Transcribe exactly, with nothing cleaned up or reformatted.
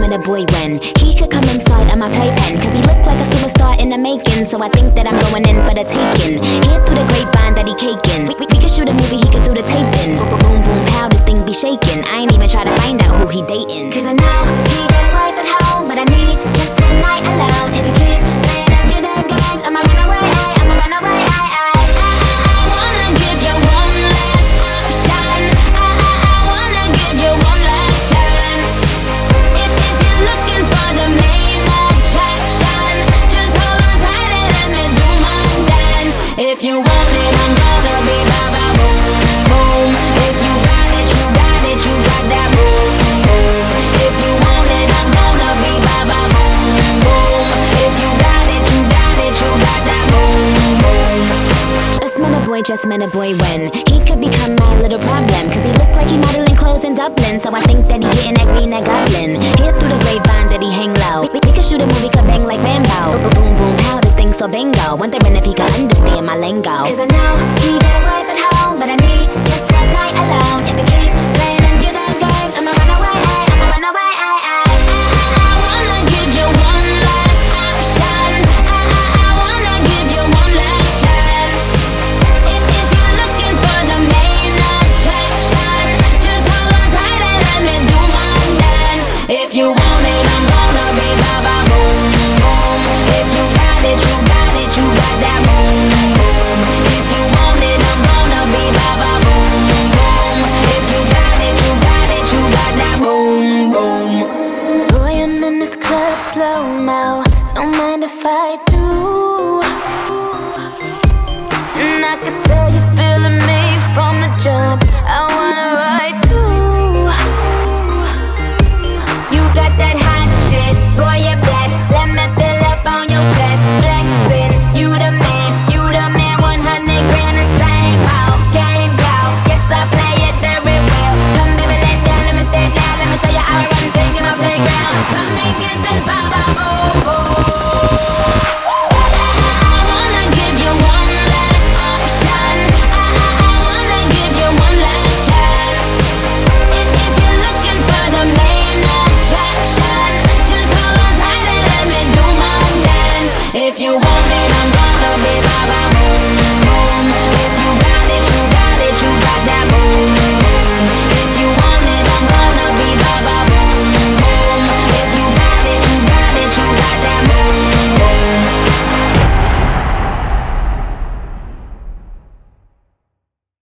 met a boy when he could come inside of my playpen, cause he looked like a superstar in the making. So I think that I'm going in for the taking. Hear through the grapevine that he caking. We, we, we could shoot a movie, he could do the taping. Boom, boom, boom, pow, this thing be shaking. I ain't even try to find out who he dating, cause I know he got a wife at home, but I need just one night alone. If he keep playing them good them games, I'ma run away, I'ma run away, I, I, I, I wanna give you one last option. I, I, I wanna give you one last chance. If, if you're looking for the main attraction, just hold on tight and let me do my dance. If you want it, I'm gonna be ba ba boom boom. If you got it, you got it, you got that boom boom. If you want it, I'm gonna be ba ba boom boom. If you got it, you got it, you got that boom boom. Just met a boy, just met a boy when he could become my little problem, cause he looked like he modeling clothes in Dublin. So I think that he getting that green, that goblin. Hear through the grapevine that he hang low. We, we could shoot a movie, could bang like Rambo. Boom, boom, boom, pow, this thing so bingo. Wondering if he could understand my lingo, cause I know he got a wife at home, but I need just one night alone. If he keep playing them good them games, I'ma run away, I'ma run away, I, I, I, I wanna give you one last option. I, I, I wanna give you one last chance. If, if you're looking for the main attraction, just hold on tight and let me do my dance. If you want it, I'm gonna be ba ba boom boom. If you got it, you got it, you got that boom boom. If you want it, I'm gonna be ba ba boom boom. If you got it, you got it, you got that boom boom. Boy, I'm in this club slow-mo, don't mind if I do. And I could tell you're feeling me from the jump.